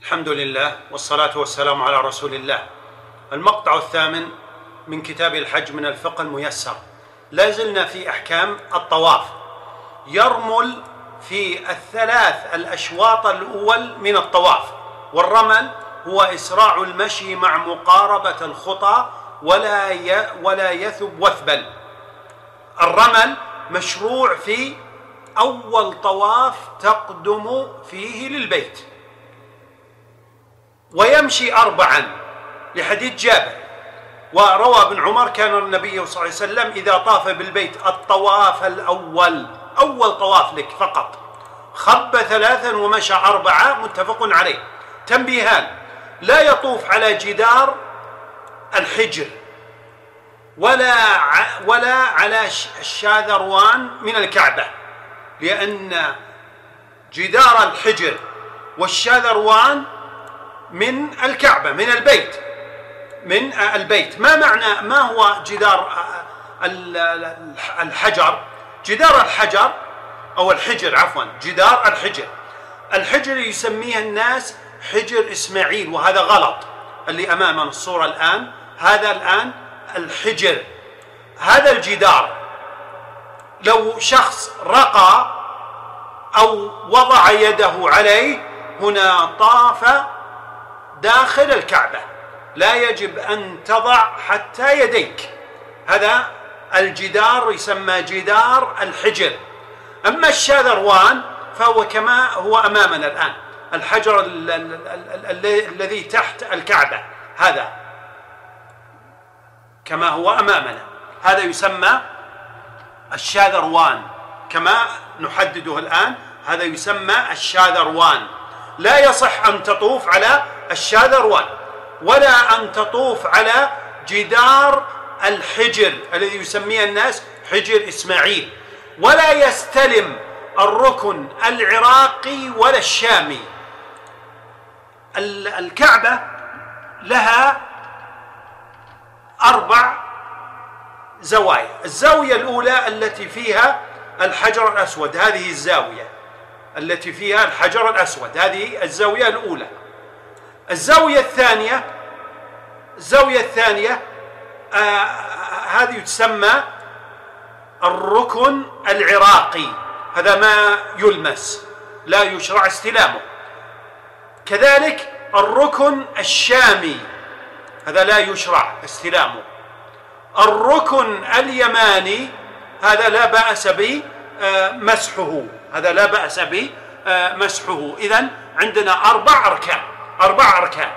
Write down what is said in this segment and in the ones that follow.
الحمد لله والصلاة والسلام على رسول الله. المقطع الثامن من كتاب الحج من الفقه الميسر. لا زلنا في أحكام الطواف. يرمل في الثلاث الأشواط الأول من الطواف، والرمل هو إسراع المشي مع مقاربة الخطى ولا يثب وثبا. الرمل مشروع في أول طواف تقدم فيه للبيت، ويمشي 4 لحديث جابر. وروى ابن عمر كان النبي صلى الله عليه وسلم إذا طاف بالبيت الطواف الأول، أول طواف لك فقط، خب 3 ومشى 4، متفق عليه. تنبيهان: لا يطوف على جدار الحجر ولا على الشاذروان من الكعبة، لأن جدار الحجر والشاذروان من الكعبة، من البيت. ما هو جدار الحجر؟ جدار الحجر أو الحجر، عفوا، جدار الحجر يسميه الناس حجر إسماعيل، وهذا غلط. اللي أمامنا الصورة الآن، هذا الآن الحجر، هذا الجدار. لو شخص رقى أو وضع يده عليه هنا طاف داخل الكعبة، لا يجب أن تضع حتى يديك. هذا الجدار يسمى جدار الحجر. أما الشاذروان فهو كما هو أمامنا الآن، الحجر الذي تحت الكعبة، هذا كما هو أمامنا، هذا يسمى الشاذروان كما نحدده الآن، هذا يسمى الشاذروان. لا يصح أن تطوف على الشاذروان ولا أن تطوف على جدار الحجر الذي يسميه الناس حجر إسماعيل، ولا يستلم الركن العراقي ولا الشامي. الكعبة لها 4 زوايا. الزاوية الأولى التي فيها الحجر الأسود، هذه الزاوية التي فيها الحجر الأسود، هذه الزاوية الأولى. الزاوية الثانية هذه تسمى الركن العراقي، هذا ما يلمس، لا يشرع استلامه. كذلك الركن الشامي، هذا لا يشرع استلامه. الركن اليماني هذا لا بأس بمسحه، إذن عندنا 4 أركان.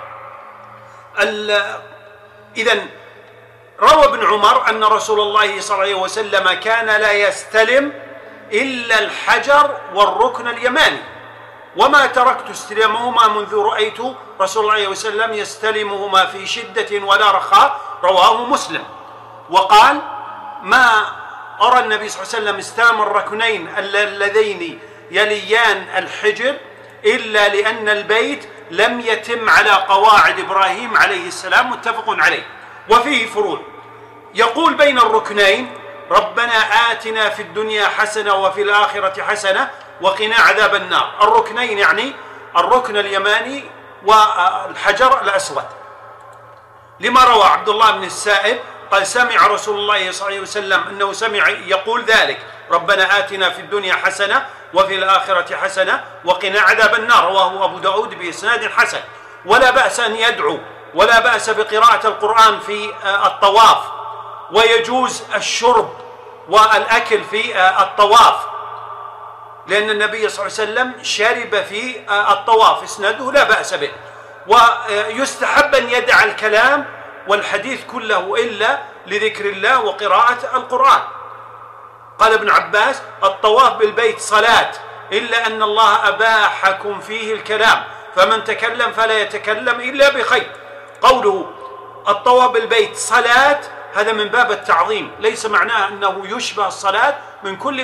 إذن روى ابن عمر أن رسول الله صلى الله عليه وسلم كان لا يستلم إلا الحجر والركن اليماني، وما تركت استلامهما منذ رأيت رسول الله عليه وسلم يستلمهما في شدة ولا رخاء، رواه مسلم. وقال: ما أرى النبي صلى الله عليه وسلم استلم الركنين اللذين يليان الحجر إلا لأن البيت لم يتم على قواعد إبراهيم عليه السلام، متفق عليه. وفيه فروع. يقول بين الركنين: ربنا آتنا في الدنيا حسنة وفي الآخرة حسنة وقنا عذاب النار. الركنين يعني الركن اليماني والحجر الأسود، لما روى عبد الله بن السائب قال: سمع رسول الله صلى الله عليه وسلم أنه سمع يقول ذلك: ربنا آتنا في الدنيا حسنة وفي الآخرة حسنة وقنا عذاب النار. رواه أبو داود بإسناد حسن. ولا بأس أن يدعو، ولا بأس بقراءة القرآن في الطواف، ويجوز الشرب والأكل في الطواف، لأن النبي صلى الله عليه وسلم شرب في الطواف، إسناده لا بأس به. ويستحب أن يدع الكلام والحديث كله إلا لذكر الله وقراءة القرآن. قال ابن عباس: الطواف بالبيت صلاة، إلا أن الله أباحكم فيه الكلام، فمن تكلم فلا يتكلم إلا بخير. قوله الطواف بالبيت صلاة هذا من باب التعظيم، ليس معناه أنه يشبه الصلاة من كل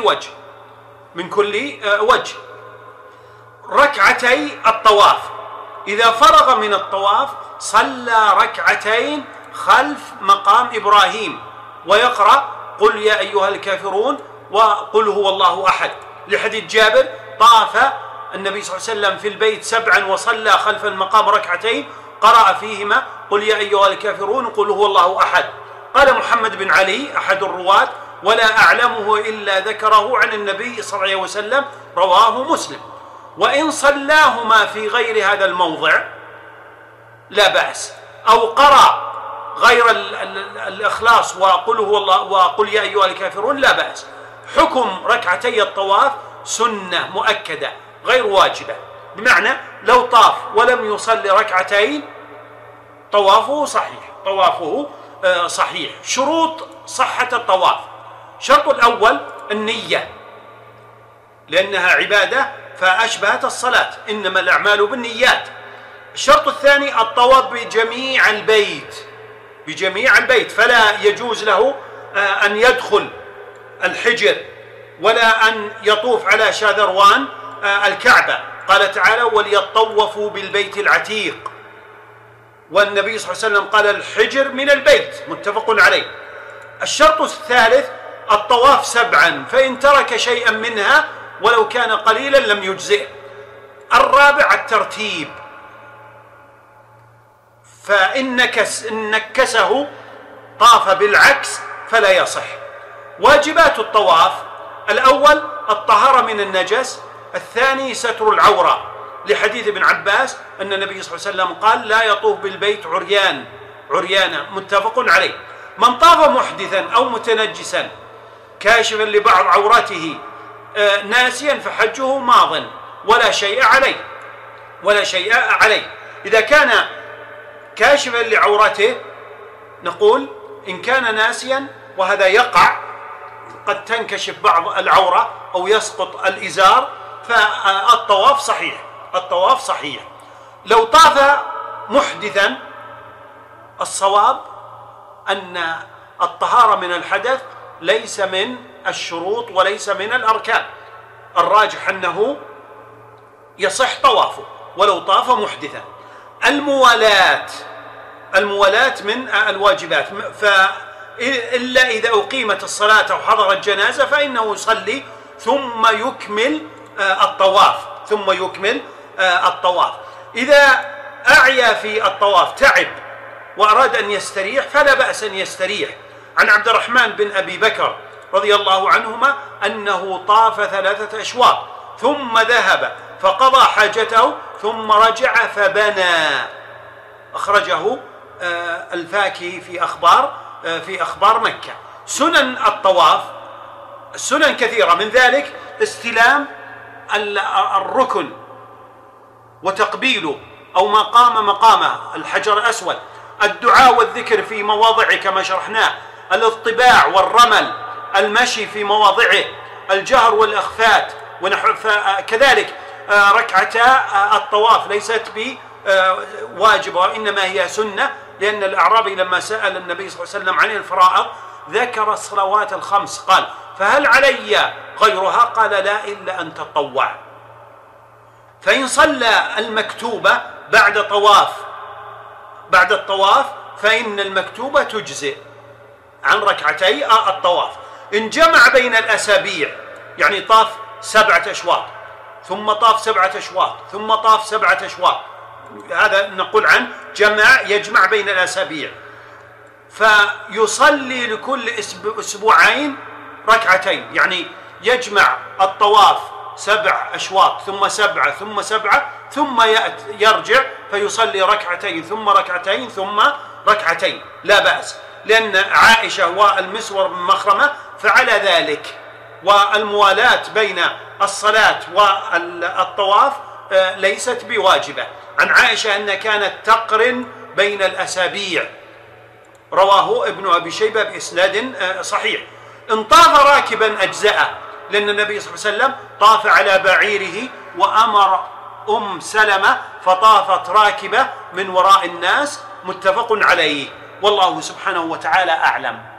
وجه. ركعتي الطواف: إذا فرغ من الطواف صلى 2 خلف مقام إبراهيم، ويقرأ: قل يا أيها الكافرون وقل هو الله أحد، لحديث جابر: طاف النبي صلى الله عليه وسلم في البيت 7 وصلى خلف المقام ركعتين قرأ فيهما قل يا أيها الكافرون قل هو الله أحد. قال محمد بن علي أحد الرواة ولا أعلمه إلا ذكره عن النبي صلى الله عليه وسلم، رواه مسلم. وإن صلاهما في غير هذا الموضع لا بأس، أو قرأ غير الإخلاص وقل هو الله وقل يا أيها الكافرون لا بأس. حكم ركعتي الطواف سنة مؤكدة غير واجبة، بمعنى لو طاف ولم يصلي ركعتين طوافه صحيح، طوافه صحيح. شروط صحة الطواف: الشرط الأول النية، لأنها عبادة فأشبهت الصلاة، إنما الأعمال بالنيات. الشرط الثاني الطواف بجميع البيت، بجميع البيت، فلا يجوز له أن يدخل الحجر ولا أن يطوف على شاذروان الكعبة. قال تعالى وليطوفوا بالبيت العتيق، والنبي صلى الله عليه وسلم قال الحجر من البيت، متفق عليه. الشرط الثالث الطواف 7، فإن ترك شيئا منها ولو كان قليلا لم يجزئ. الرابع الترتيب، فإن نكسه طاف بالعكس فلا يصح. واجبات الطواف: الأول الطهارة من النجس، الثاني ستر العورة، لحديث ابن عباس أن النبي صلى الله عليه وسلم قال لا يطوف بالبيت عريانا، متفق عليه. من طاف محدثا أو متنجسا كاشفا لبعض عورته ناسيا فحجه ماض ولا شيء عليه. إذا كان كاشفا لعورته نقول إن كان ناسيا، وهذا يقع، قد تنكشف بعض العورة أو يسقط الإزار، فالطواف صحيح. لو طاف محدثا الصواب أن الطهارة من الحدث ليس من الشروط وليس من الأركان، الراجح أنه يصح طوافه ولو طاف محدثا. الموالاة من الواجبات، إلا إذا أقيمت الصلاة أو حضرت جنازة فإنه يصلي ثم يكمل الطواف. إذا أعيا في الطواف تعب وأراد أن يستريح فلا بأس أن يستريح. عن عبد الرحمن بن أبي بكر رضي الله عنهما أنه طاف 3 أشواط ثم ذهب فقضى حاجته ثم رجع فبنى، أخرجه الفاكهي في أخبار مكة. سنن الطواف سنن كثيرة، من ذلك استلام الركن وتقبيله أو مقامه الحجر الأسود، الدعاء والذكر في مواضعه كما شرحناه، الاطباع والرمل، المشي في مواضعه، الجهر والإخفات كذلك. ركعتا الطواف ليست بواجبة وإنما هي سنة، لأن الأعرابي لما سأل النبي صلى الله عليه وسلم عن الفرائض ذكر الصلوات الخمس، قال فهل علي غيرها؟ قال لا إلا أن تطوع. فإن صلى المكتوبة بعد الطواف فإن المكتوبة تجزئ عن ركعتي الطواف. إن جمع بين الأسابيع، يعني طاف 7 أشواط ثم طاف 7 أشواط ثم طاف 7 أشواط، هذا نقول عن يجمع بين الأسابيع، فيصلي لكل أسبوعين ركعتين، يعني يجمع الطواف 7 أشواط ثم 7 ثم 7 ثم يرجع فيصلي ركعتين ثم ركعتين ثم ركعتين، لا بأس، لأن عائشة والمسور بن مخرمة فعل ذلك. والموالاة بين الصلاة والطواف ليست بواجبة. عن عائشة أن كانت تقرن بين الأسابيع، رواه ابن أبي شيبة بإسناد صحيح. إن طاف راكبا أجزأه، لأن النبي صلى الله عليه وسلم طاف على بعيره وأمر سلمة فطافت راكبة من وراء الناس، متفق عليه، والله سبحانه وتعالى أعلم.